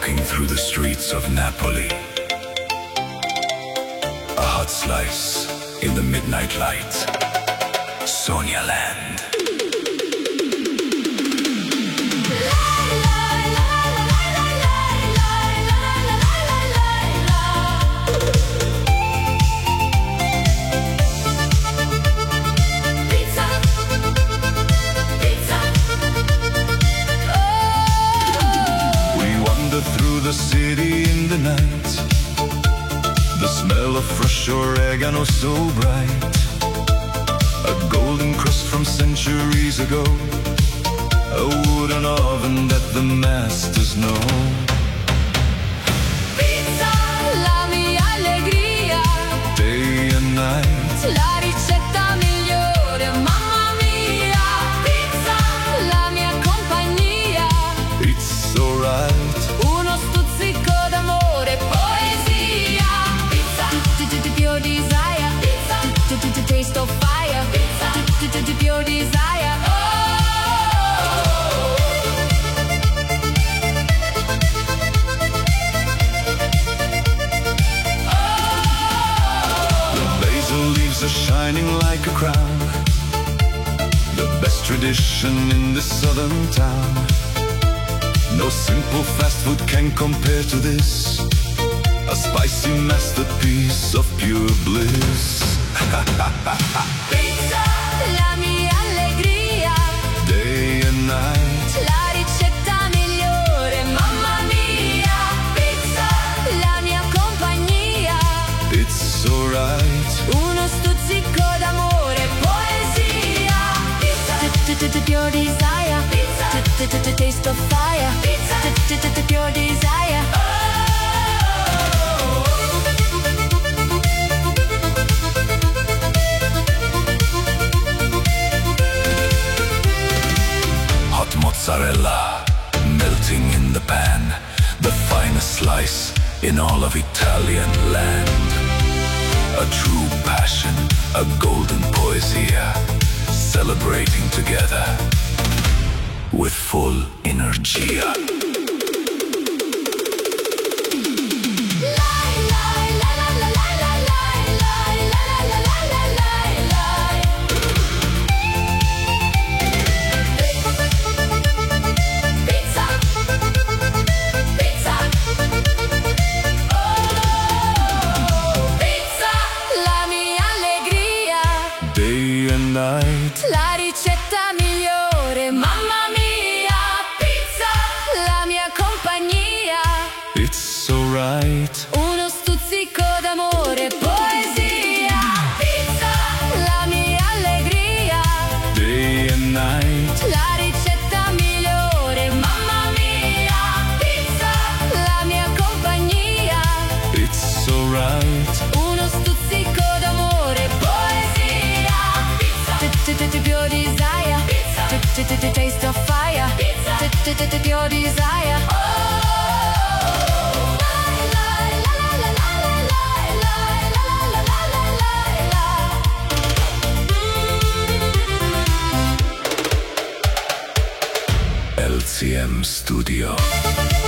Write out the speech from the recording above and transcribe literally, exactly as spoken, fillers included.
Walking through the streets of Napoli, a hot slice in the midnight light, Sonia Land. Through the city in the night, the smell of fresh oregano so bright, a golden crust from centuries ago, a wooden oven that the masters know. Pizza, la mia allegria, day and night, la ricetta migliore, mamma mia. Pizza, la mia compagnia, it's alright. Uno stuzzico d'amore, poesia. Pizza, pure desire. Pizza, taste of fire. Pizza, pure desire. The basil leaves are shining like a crown, the best tradition in this southern town. No simple fast food can compare to this, a spicy masterpiece of pure bliss. Pizza, la mia allegria, day and night, la ricetta migliore, mamma mia. Pizza, la mia compagnia, it's alright. uno stuzzico d'amore, poesia. Pizza, pure desire. Pizza, taste of fire. Pizza, pure desire. Hot mozzarella, melting in the pan, the finest slice in all of Italian land. A true passion, a golden poesia, celebrating together with full energia. Night, la ricetta migliore, mamma mia. Pizza, la mia compagnia, it's alright. uno stuzzico d'amore, poesia. Pizza, la mia allegria, Day and night, la ricetta migliore, mamma mia. Pizza, la mia compagnia, it's alright. uno stuzzico d'amore, poesia. Pure desire. Pizza, taste of fire. Pizza, pure desire. L C M Studio.